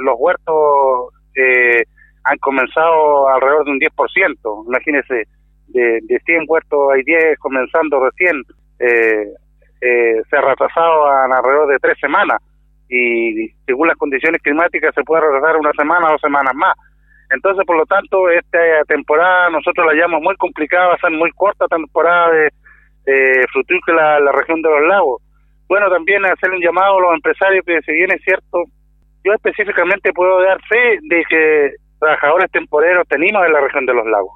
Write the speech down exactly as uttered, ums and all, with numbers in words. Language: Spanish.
los huertos eh, han comenzado alrededor de un diez por ciento. Imagínense, de, de cien huertos hay diez comenzando recién. Eh, eh, se ha retrasado a alrededor de tres semanas y según las condiciones climáticas se puede retrasar una semana o dos semanas más. Entonces, por lo tanto, esta temporada nosotros la llamamos muy complicada, va a ser muy corta temporada de eh, frutícola en la región de los lagos. Bueno, también hacer un llamado a los empresarios que, si bien es cierto, yo específicamente puedo dar fe de que trabajadores temporeros tenemos en la región de los lagos.